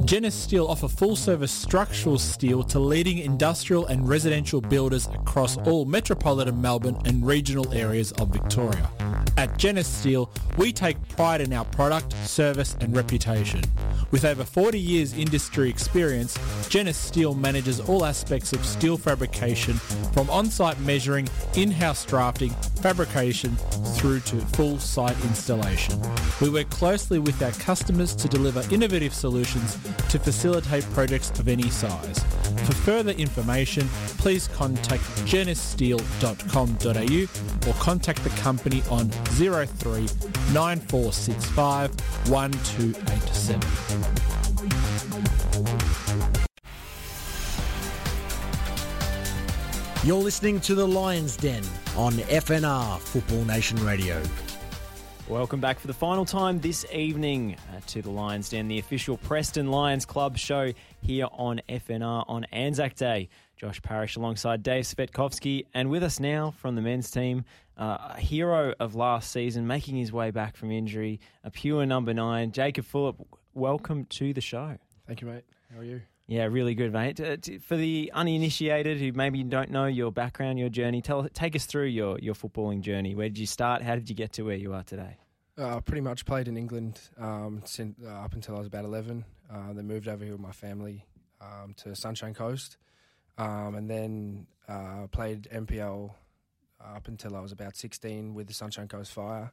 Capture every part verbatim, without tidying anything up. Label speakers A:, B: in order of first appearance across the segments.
A: Genis Steel offer full-service structural steel to leading industrial and residential builders across all metropolitan Melbourne and regional areas of Victoria. At Genis Steel, we take pride in our product, service and reputation. With over forty years industry experience, Genis Steel manages all aspects of steel fabrication from on-site measuring, in-house drafting, fabrication through to full site installation. We work closely with our customers to deliver innovative solutions to facilitate projects of any size. For further information, please contact genis steel dot com dot a u or contact the company on zero three nine four six five one two eight seven.
B: You're listening to The Lions Den on F N R Football Nation Radio.
C: Welcome back for the final time this evening uh, to the Lions Den, the official Preston Lions Club show here on F N R on Anzac Day. Josh Parrish alongside Dave Svetkovsky, and with us now from the men's team, uh, a hero of last season, making his way back from injury, a pure number nine, Jacob Fulop. Welcome to the show.
D: Thank you, mate. How are you?
C: Yeah, really good, mate. Uh, t- for the uninitiated who maybe don't know your background, your journey, tell take us through your, your footballing journey. Where did you start? How did you get to where you are today?
D: Uh, pretty much played in England um, since, uh, up until I was about eleven. Uh, then moved over here with my family um, to Sunshine Coast. Um, and then uh, played M P L up until I was about sixteen with the Sunshine Coast Fire.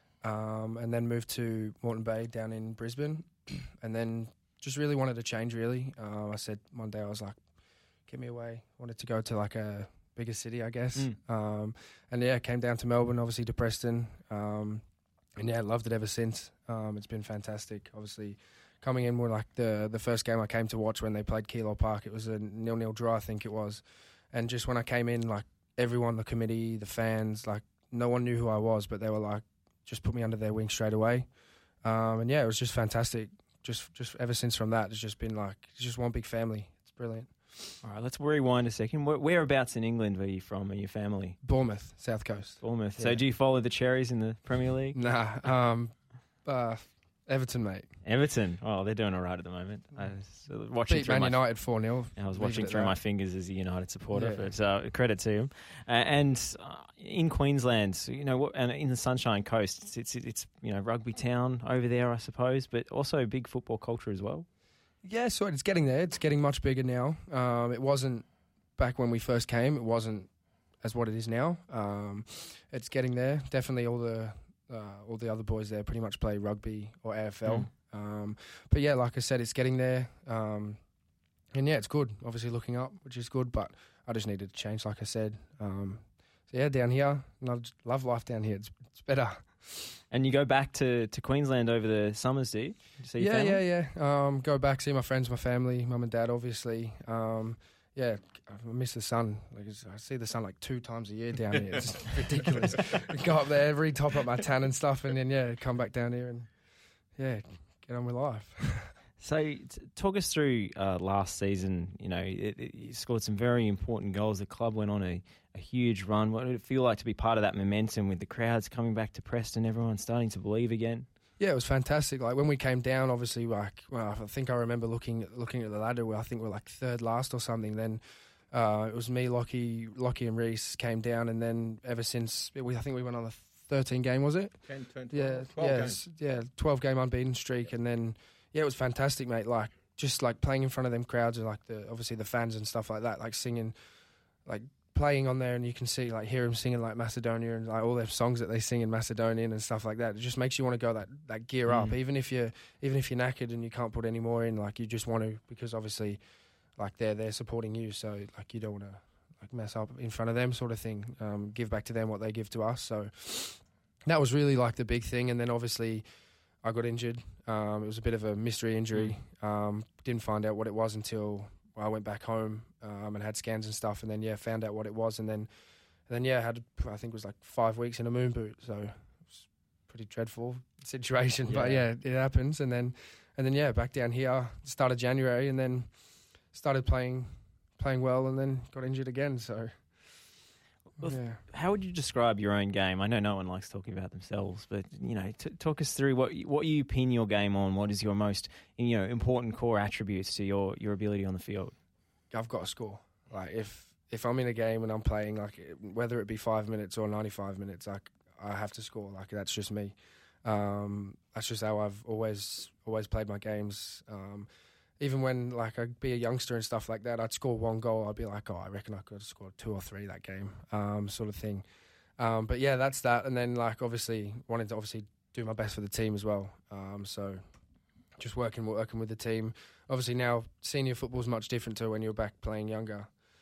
D: Um, and then moved to Moreton Bay down in Brisbane. And then just really wanted to change, really. Uh, I said one day I was like, get me away. Wanted to go to like a bigger city, I guess.
C: Mm.
D: Um, and yeah, came down to Melbourne, obviously to Preston. Um, and yeah, loved it ever since. Um, it's been fantastic. Obviously, coming in more like the the first game I came to watch when they played Keilor Park, it was a nil-nil draw, I think it was. And just when I came in, like everyone, the committee, the fans, like no one knew who I was, but they were like, just put me under their wing straight away. Um, and yeah, it was just fantastic. Just just ever since from that, it's just been like, it's just one big family. It's brilliant.
C: All right, let's rewind a second. Where, whereabouts in England were you from and your family?
D: Bournemouth, South Coast.
C: Bournemouth.
D: Yeah.
C: So do you follow the Cherries in the Premier League?
D: Nah, um, uh, Everton, mate.
C: Everton. Oh, they're doing all right at the moment. I was watching
D: Beat
C: through
D: Man
C: my,
D: United four nil.
C: I was
D: Leave
C: watching
D: it at
C: through
D: that.
C: my fingers as a United supporter,
D: Yeah.
C: but uh, credit to him. Uh, and uh, in Queensland, you know, what, and in the Sunshine Coast, it's, it's it's you know rugby town over there, I suppose, but also big football culture as well.
D: Yeah, so it's getting there. It's getting much bigger now. Um, it wasn't back when we first came. It wasn't as what it is now. Um, it's getting there. Definitely, all the uh, all the other boys there pretty much play rugby or A F L.
C: Mm.
D: Um, but yeah, like I said, it's getting there. Um, and yeah, it's good. Obviously, looking up, which is good. But I just needed to change, like I said. Um, so yeah, down here, and I just love life down here. It's it's better.
C: And you go back to, to Queensland over the summers, do you? To see your
D: Yeah,
C: family?
D: yeah, yeah. Um, go back, see my friends, my family, mum and dad, obviously. Um, yeah, I miss the sun. Like it's, I see the sun like two times a year down here. It's ridiculous. Go up there, re-top up my tan and stuff, and then yeah, come back down here and yeah, get on with life.
C: So, t- talk us through uh, last season. You know, it, it, you scored some very important goals. The club went on a, a huge run. What did it feel like to be part of that momentum with the crowds coming back to Preston, everyone starting to believe again?
D: Yeah, it was fantastic. Like when we came down, obviously, like well, I think I remember looking looking at the ladder where I think we we're like third last or something. Then uh, it was me, Lockie, Lockie and Reese came down, and then ever since we, I think we went on the thirteen game, was it?
E: ten, ten, twelve,
D: Yeah,
E: twelve
D: yeah,
E: games.
D: yeah, twelve game unbeaten streak, and then yeah, it was fantastic, mate. Like just like playing in front of them crowds and like the obviously the fans and stuff like that, like singing, like playing on there, and you can see like hear them singing like Macedonia and like all their songs that they sing in Macedonian and stuff like that. It just makes you want to go that that gear up,
C: Mm.
D: even if you're even if you're knackered and you can't put any more in. Like you just want to, because obviously, like they're they're supporting you, so like you don't want to like mess up in front of them, sort of thing. Um, give back to them what they give to us. So that was really like the big thing, and then obviously I got injured. Um, it was a bit of a mystery injury. Um, didn't find out what it was until I went back home um, and had scans and stuff, and then yeah, found out what it was, and then, and then yeah, had I think it was like five weeks in a moon boot, so it was a pretty dreadful situation. But yeah, it happens, and then, and then yeah, back down here, start of January, and then started playing, playing well, and then got injured again. So
C: Well,
D: yeah.
C: How would you describe your own game? I know no one likes talking about themselves, but you know, t- talk us through what what you pin your game on. What is your most you know important core attributes to your, your ability on the field?
D: I've got to score. Like if if I'm in a game and I'm playing, like whether it be five minutes or ninety-five minutes, like I have to score. Like that's just me. Um, that's just how I've always always played my games. Um, even when like I'd be a youngster and stuff like that, I'd score one goal. I'd be like, oh, I reckon I could have scored two or three that game, um, sort of thing. Um, but yeah, that's that. And then like obviously wanting to obviously do my best for the team as well. Um, so just working working with the team. Obviously now senior football is much different to when you're back playing younger.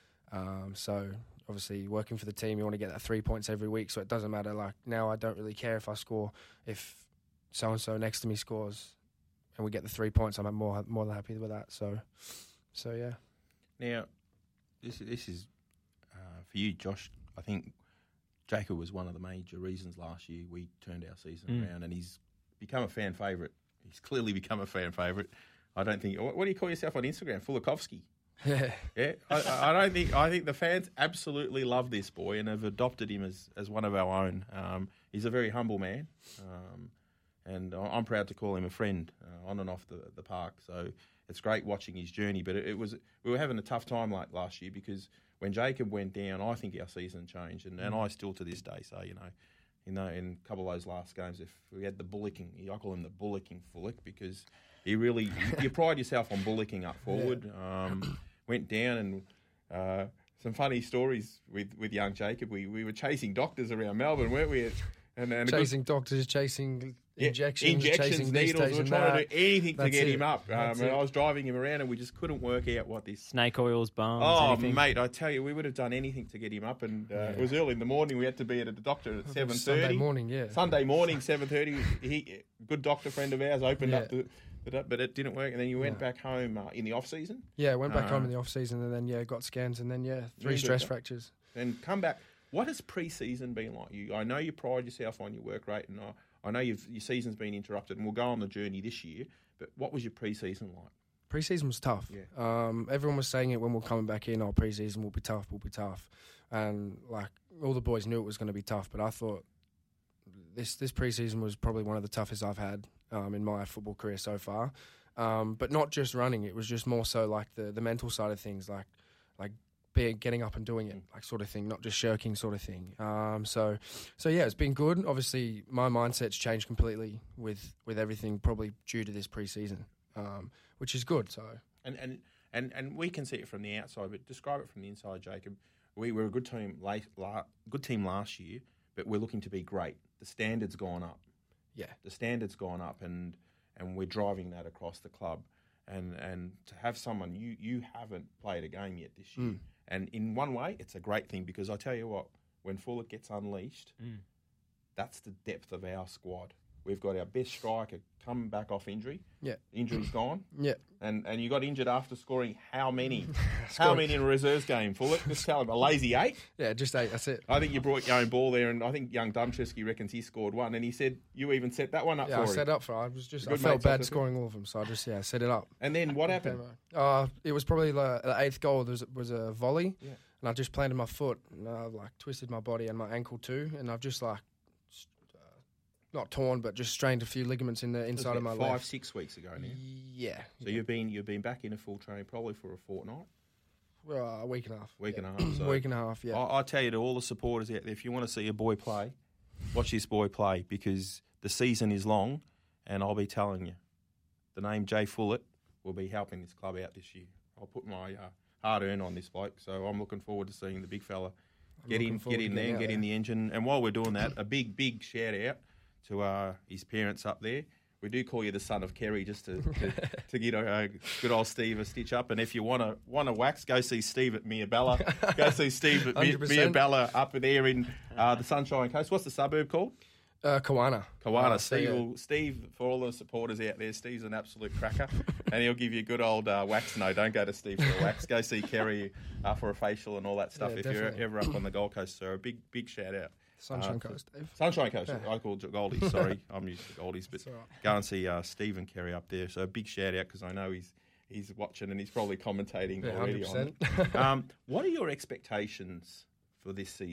D: Um, so obviously working for the team, you want to get that three points every week. So it doesn't matter. Like now, I don't really care if I score. If so and so next to me scores, and we get the three points, I'm more more than happy with that. So, so yeah.
E: Now, this this is uh, for you, Josh. I think Jacob was one of the major reasons last year we turned our season
C: Mm.
E: around, and he's become a fan favourite. He's clearly become a fan favourite. I don't think. What, what do you call yourself on Instagram? Fulikovsky.
D: Yeah.
E: Yeah, I, I don't think. I think the fans absolutely love this boy and have adopted him as, as one of our own. Um, he's a very humble man, um, and I'm proud to call him a friend uh, on and off the, the park. So it's great watching his journey. But it, it was we were having a tough time like last year because when Jacob went down, I think our season changed, and, and I still to this day say, you know, you know, in a couple of those last games, if we had the bullocking, I call him the bullocking Fulick because he really you pride yourself on bullocking up forward. Yeah. Um, went down and uh, some funny stories with, with young Jacob. We we were chasing doctors around Melbourne, weren't we? And, and
D: chasing good, doctors, chasing
E: yeah,
D: injections,
E: injections,
D: chasing
E: needles.
D: this,
E: We were
D: chasing
E: trying
D: that.
E: to do anything to
D: That's
E: get
D: it.
E: him up. Um,
D: That's
E: and
D: it.
E: I was driving him around, and we just couldn't work out what this.
C: Snake oils, balms,
E: Oh,
C: anything?
E: mate, I tell you, we would have done anything to get him up. And uh,
D: Yeah.
E: it was early in the morning. We had to be at the doctor at seven thirty.
D: Sunday morning, yeah.
E: Sunday morning, seven thirty. He, good doctor friend of ours, opened
D: Yeah.
E: up the. But it didn't work, and then you went
D: Yeah.
E: back home uh, in the off season.
D: Yeah, went back
E: Uh,
D: home in the off season, and then yeah, got scans, and then yeah, three
E: Really
D: stress
E: good.
D: fractures.
E: And come back. What has pre-season been like? You, I know you pride yourself on your work rate, and I, I know you've, your season's been interrupted, and we'll go on the journey this year. But what was your pre-season like?
D: Pre-season was tough.
E: Yeah.
D: Um, everyone was saying it when we we're coming back in. Oh, pre-season will be tough. Will be tough, and like all the boys knew it was going to be tough. But I thought this this pre-season was probably one of the toughest I've had um, in my football career so far. Um, but not just running; it was just more so like the, the mental side of things, like like being getting up and doing it, like sort of thing, not just shirking, sort of thing. Um, so so yeah, it's been good. Obviously, my mindset's changed completely with with everything, probably due to this pre-season, um, which is good. So.
E: And and, and and we can see it from the outside, but describe it from the inside, Jacob. We were a good team late, la, good team last year, but we're looking to be great. The standard's gone up.
D: Yeah.
E: The standard's gone up, and and we're driving that across the club. And and to have someone, you, you haven't played a game yet this year.
D: Mm.
E: And in one way, it's a great thing because I tell you what, when Fuller gets unleashed,
C: Mm.
E: that's the depth of our squad. We've got our best striker coming back off injury.
D: Yeah.
E: Injury's gone.
D: Yeah.
E: And and you got injured after scoring how many? how
D: Scored-
E: many in a reserves game, Fuller? Just tell him, a lazy eight?
D: Yeah, just eight. That's it.
E: I think you brought your own ball there, and I think young Dumchesky reckons he scored one, and he said you even set that one up
D: Yeah,
E: for
D: I
E: him.
D: set up for. I was just. I
E: Good
D: felt
E: mates off
D: bad
E: the
D: scoring all of them, so I just yeah set it up.
E: And then what happened?
D: Uh, it was probably the, the eighth goal. There was, was a volley,
E: Yeah.
D: and I just planted my foot, and I like twisted my body and my ankle too, and I've just like uh, not torn, but just strained a few ligaments in the
E: It was
D: inside of my
E: about five,
D: left.
E: six weeks ago now.
D: Yeah.
E: So you've been you've been back in a full training probably for a fortnight,
D: Uh, a week and a half.
E: week
D: yeah.
E: and a half. So
D: week and a half. Yeah.
E: I, I tell you to all the supporters out there, if you want to see a boy play, watch this boy play because the season is long, and I'll be telling you, the name Jay Fullett will be helping this club out this year. I'll put my uh, hard earn on this bloke, so I'm looking forward to seeing the big fella get
D: looking
E: in,
D: forward
E: get
D: to
E: in
D: getting
E: there, and
D: out
E: get in
D: there.
E: the engine. And while we're doing that, a big, big shout out to uh, his parents up there. We do call you the son of Kerry, just to to, to get uh, good old Steve a stitch up. And if you want to want to wax, go see Steve at Miabella. Go see Steve at Mi-
D: one hundred percent.
E: Miabella up there in uh, the Sunshine Coast. What's the suburb called?
D: Uh, Kawana.
E: Kawana.
D: Uh, so,
E: Steve,
D: yeah.
E: will, Steve, for all the supporters out there, Steve's an absolute cracker, and he'll give you a good old uh, wax. No, don't go to Steve for a wax. Go see Kerry uh, for a facial and all that stuff
D: Yeah,
E: if
D: definitely.
E: you're ever up on the Gold Coast. So a big, big shout out.
D: Sunshine
E: Uh,
D: Coast, Dave.
E: Sunshine Coast.
D: Yeah.
E: I call it Goldies. Sorry, I'm used to Goldies, but
D: It's all right.
E: go and see uh, Steve and Kerry up there. So a big shout out because I know he's he's watching and he's probably commentating
D: Yeah,
E: already
D: one hundred
E: on it.
D: percent.
E: Um, what are your expectations for this season?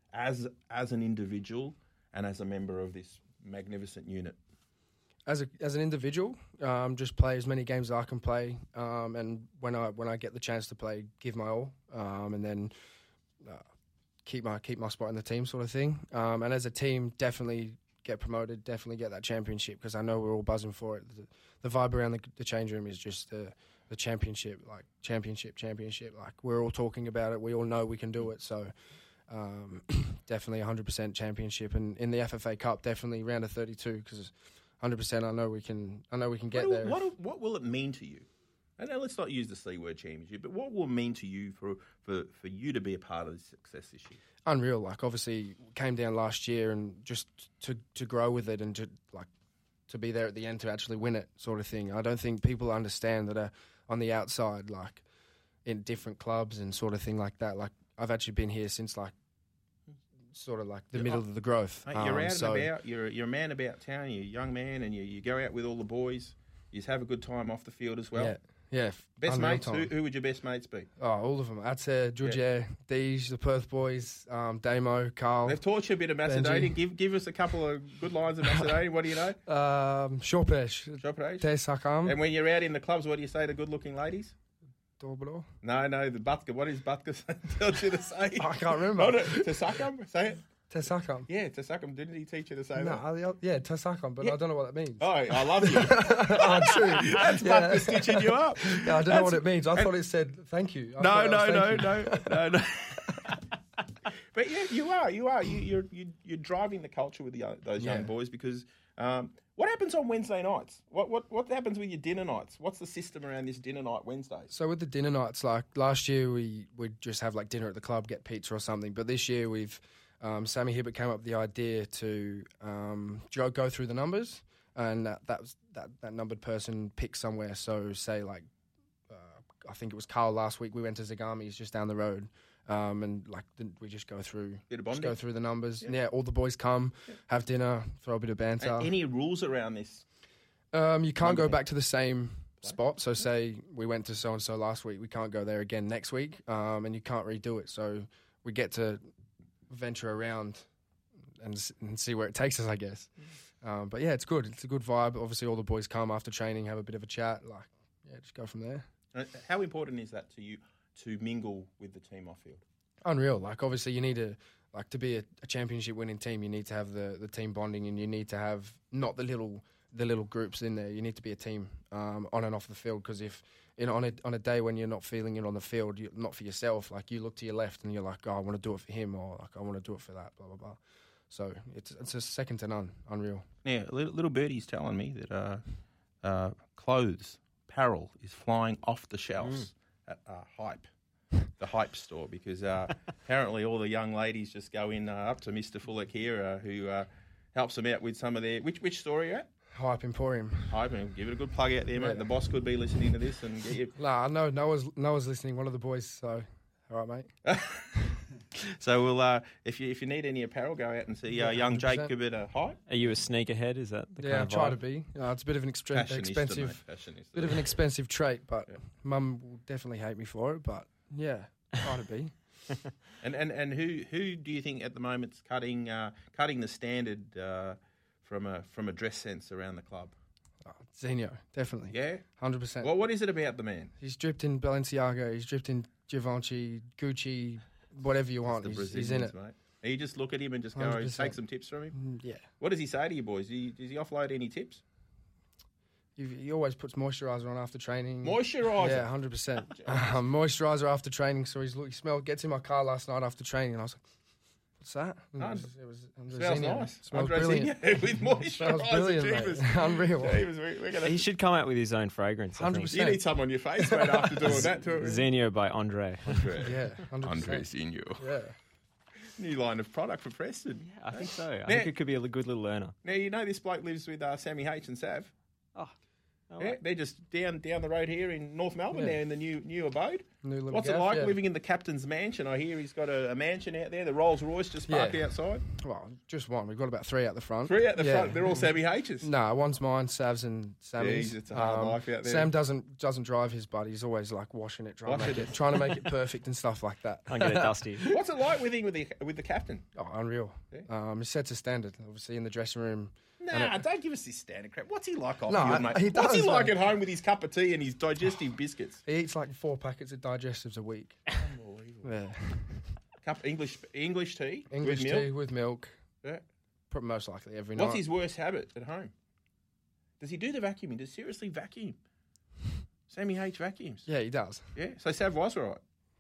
E: as as an individual and as a member of this magnificent unit?
D: As a as an individual, um, just play as many games as I can play, um, and when I when I get the chance to play, give my all, um, and then uh, keep my keep my spot in the team, sort of thing. Um, and as a team, definitely get promoted, definitely get that championship, because I know we're all buzzing for it. The, the vibe around the, the change room is just the the championship, like championship, championship. Like we're all talking about it. We all know we can do it. So. Um, definitely one hundred percent championship, and in the F F A Cup, definitely round of thirty-two, because one hundred percent I know we can. I know we can get
E: what,
D: there.
E: What, what will it mean to you? And now let's not use the C word championship, but what will it mean to you for, for, for you to be a part of the success this year?
D: Unreal. Like obviously came down last year, and just to to grow with it and to like to be there at the end to actually win it, sort of thing. I don't think people understand that are on the outside, like in different clubs and sort of thing like that. Like I've actually been here since like. Sort of like the
E: You're
D: middle
E: up.
D: of the growth.
E: Mate, you're
D: um,
E: out
D: so
E: and about. You're you're a man about town. You're a young man, and you, you go out with all the boys. You just have a good time off the field as well.
D: Yeah, yeah.
E: Best
D: unreal
E: mates. Who,
D: time.
E: who would your best mates be?
D: Oh, all of them. I'd say Georgia, Deej, the Perth boys, um, Damo, Carl,
E: They've taught you a bit of Macedonian.
D: Benji.
E: Give give us a couple of good lines of Macedonian. What do you know?
D: um, Shopesh,
E: Chopra.
D: Te Sakam,
E: And when you're out in the clubs, what do you say to good-looking ladies?
D: Dobro.
E: No, no, the Butka. What is Butka tell you to say?
D: I can't remember.
E: Oh, no, to Sakam? Say it.
D: Te Sakam.
E: Yeah, to Sakam. Didn't he teach you to say
D: No,
E: that?
D: I- yeah, Te Sakam, but
E: Yeah.
D: I don't know what that means.
E: Oh, I love you.
D: oh, true.
E: That's
D: yeah.
E: Butka stitching you up.
D: Yeah, I don't know
E: That's-
D: what it means. I
E: and-
D: thought it said thank you. I
E: No,
D: thought it
E: no,
D: was
E: no,
D: thank you.
E: no, no, no. But yeah, you are, you are, you, you're, you, you're driving the culture with the, young- those young
D: Yeah.
E: boys because um, what happens on Wednesday nights? What, what, what happens with your dinner nights? What's the system around this dinner night Wednesdays?
D: So with the dinner nights, like last year we would just have like dinner at the club, get pizza or something. But this year we've um, Sammy Hibbert came up with the idea to um, go, go through the numbers, and that that, was, that that numbered person pick somewhere. So say like uh, I think it was Carl last week. We went to Zagami's just down the road, um, and like the, we just go through
E: Bit of
D: just
E: bonding.
D: go through the numbers.
E: Yeah.
D: Yeah, all the boys come, have dinner, throw a bit of banter.
E: And any rules around this?
D: Um, you can't
E: Number
D: go
E: ten.
D: back to the same spot. So say we went to so and so last week, we can't go there again next week, um, and you can't redo it. So we get to venture around and, s- and see where it takes us, I guess. Um, but yeah, it's good. It's a good vibe. Obviously, all the boys come after training, have a bit of a chat. Like, yeah, just go from there.
E: Uh, How important is that to you to mingle with the team off field?
D: Unreal. Like, obviously, you need to like to be a, a championship winning team. You need to have the, the team bonding, and you need to have not the little the little groups in there. You need to be a team um, on and off the field. Because if you know on a on a day when you're not feeling it on the field, you, not for yourself, like you look to your left and you're like, oh, I want to do it for him, or like I want to do it for that, blah blah blah. So it's it's a second to none. Unreal.
E: Yeah, little, little birdie's telling me that uh, uh, clothes, apparel is flying off the shelves at uh, Hype, the Hype store, because uh, apparently all the young ladies just go in uh, up to Mister Fullick here, uh, who uh, helps them out with some of their. Which which store are you at?
D: Hype Emporium.
E: Hype, and give it a good plug out there, mate.
D: Yeah.
E: The boss could be listening to this and get you.
D: Nah, no, Noah's Noah's listening. One of the boys. So, all right, mate.
E: So we'll uh, if you if you need any apparel, go out and see uh,
D: Yeah,
E: young
D: one hundred percent.
E: Jacob at uh, Hype.
C: Are you a sneakerhead? Is that the
D: Yeah, I
C: kind of
D: try
C: vibe?
D: to be. Uh, it's a bit of an extre-
E: Fashionista,
D: expensive.
E: mate. Fashionista.
D: Bit of an expensive trait, but
E: Yeah.
D: Mum will definitely hate me for it. But yeah, try to be.
E: And, and and who who do you think at the moment's cutting uh, cutting the standard uh, from a from a dress sense around the club?
D: Oh, Zenio, definitely.
E: Yeah.
D: Hundred percent.
E: Well, what is it about the man?
D: He's dripped in Balenciaga. He's dripped in Givenchy, Gucci, whatever you want.
E: The
D: He's, he's in it.
E: Brazilians, mate. And you just look at him and just go,
D: one hundred percent.
E: take some tips from him.
D: Mm, Yeah.
E: What does he say to you boys? Do you, does he offload any tips?
D: He, he always puts moisturiser on after training.
E: Moisturiser.
D: Yeah, hundred percent. Um, moisturiser after training. So he's look. He smelled. Gets in my car last night after training, and I was like, "What's that?" And
E: Oh,
D: it was, it was Andre
E: Smells
D: Zenio.
E: nice.
D: Smells
E: Andre
D: brilliant.
E: Zenio with moisturiser.
D: Smells brilliant,
E: Jeepers.
D: mate. Unreal.
E: Jeepers, we- we're gonna,
C: He should come out with his own fragrance. I think.
D: one hundred percent.
E: you need some on your face, mate, after doing that to it.
C: Zenio by Andre.
D: Yeah, hundred
E: Andre
D: percent.
E: Zenio.
D: Yeah.
E: New line of product for Preston.
C: I think so. I
E: Now-
C: think it could be a good little learner.
E: Now, you know this bloke lives with uh, Sammy H and Sav.
C: Oh,
E: Yeah, they're just down down the road here in North Melbourne.
D: Yeah.
E: They're in the new new abode.
D: New little
E: What's
D: gaff,
E: it like
D: yeah.
E: living in the captain's mansion? I hear he's got a, a mansion out there. The Rolls Royce just parked
D: Yeah.
E: outside.
D: Well, just one. We've got about three out the front.
E: Three out the
D: Yeah.
E: front. They're all Sammy H's.
D: No, one's mine, Sav's and Sammy's.
E: Jeez, it's a hard life out there.
D: Sam doesn't doesn't drive his, but he's always like washing it, trying to
E: Washing
D: make
E: it.
D: it, trying to make it perfect and stuff like that.
C: Can't get it dusty.
E: What's it like with him with the with the captain?
D: Oh, unreal.
E: Yeah.
D: Um, he sets a standard, obviously, in the dressing room.
E: Nah, don't give us this standard crap. What's he like off
D: No,
E: field,
D: I-
E: mate?
D: he
E: What's he
D: does,
E: like
D: mate.
E: at home with his cup of tea and his digestive biscuits?
D: He eats like four packets of digestives a week.
E: Unbelievable.
D: Yeah.
E: Cup English English tea
D: English
E: with
D: tea
E: milk.
D: with milk,
E: Yeah.
D: pro- most likely every
E: What's
D: night.
E: his worst habit at home? Does he do the vacuuming? Does he seriously vacuum? Sammy H vacuums.
D: Yeah, he does.
E: Yeah. So Sav was all right.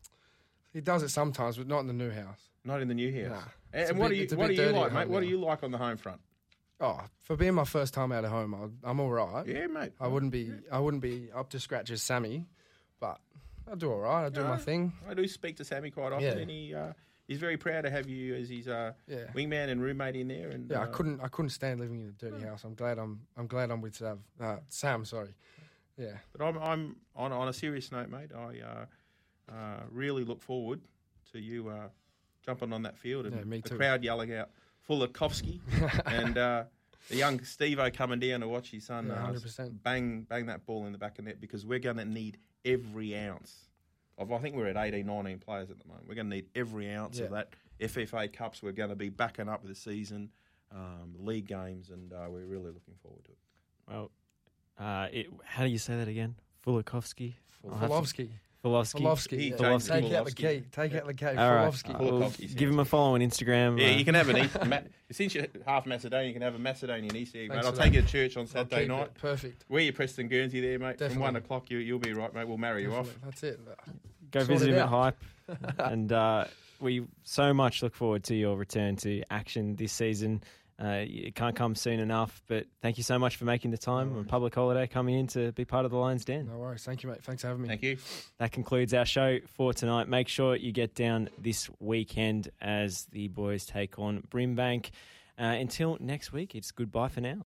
D: He does it sometimes, but not in the new house.
E: Not in the new house.
D: Nah.
E: And,
D: It's a
E: and what
D: bit-
E: do you
D: it's a
E: what do
D: bit
E: you
D: dirty
E: like,
D: at
E: mate?
D: home
E: What do
D: now.
E: you like on the home front?
D: Oh, for being my first time out of home, I, I'm all right.
E: Yeah, mate.
D: I wouldn't be I wouldn't be up to scratch as Sammy, but I do all right. I do
E: No,
D: my thing.
E: I do speak to Sammy quite often,
D: Yeah.
E: and he uh, he's very proud to have you as his uh,
D: Yeah.
E: wingman and roommate in there. And
D: Yeah, I
E: uh,
D: couldn't I couldn't stand living in a dirty house. I'm glad I'm I'm glad I'm with Sav. Uh, Sam, sorry. Yeah.
E: But I'm I'm on on a serious note, mate. I uh, uh, really look forward to you uh, jumping on that field and
D: Yeah, me
E: the
D: too.
E: crowd yelling out Fulikovsky and uh, the young Steve-O coming down to watch his son
D: Yeah,
E: uh,
D: one hundred percent.
E: bang bang that ball in the back of net, because we're going to need every ounce of. I think we're at eighteen, nineteen players at the moment. We're going to need every ounce of
D: Yeah.
E: that F F A Cups. We're going to be backing up the season, um, league games, and uh, we're really looking forward to it.
C: Well, uh, it, how do you say that again? Fulikovsky? I'll have to-
D: Fulovsky.
C: Fulovsky.
D: Fulovsky.
E: He
D: Yeah.
E: changed
D: Take
E: to
D: out the
E: Fulovsky.
D: K. Take out the K.
C: All right.
D: Fulovsky.
C: Uh, we'll
E: Fulikovsky
C: give him a follow on Instagram.
E: Yeah,
C: uh,
E: you can have an East, Ma- since you're half Macedonian, you can have a Macedonian Easter egg, mate.
D: Thanks
E: I'll
D: for
E: take
D: that.
E: you to church on
D: I'll
E: Saturday
D: keep
E: night.
D: it. Perfect.
E: Wear your Preston Guernsey there, mate. From
D: Definitely.
E: one o'clock, you, you'll be right, mate. We'll marry you off.
D: Definitely. That's it.
C: Go
D: Sort
C: visit
D: it
C: him at
D: out.
C: Hype. and uh, we so much look forward to your return to action this season. Uh, it can't come soon enough, but thank you so much for making the time on public holiday coming in to be part of the Lions Den.
D: No worries. Thank you, mate. Thanks for having me.
E: Thank you.
C: That concludes our show for tonight. Make sure you get down this weekend as the boys take on Brimbank. Uh, until next week, it's goodbye for now.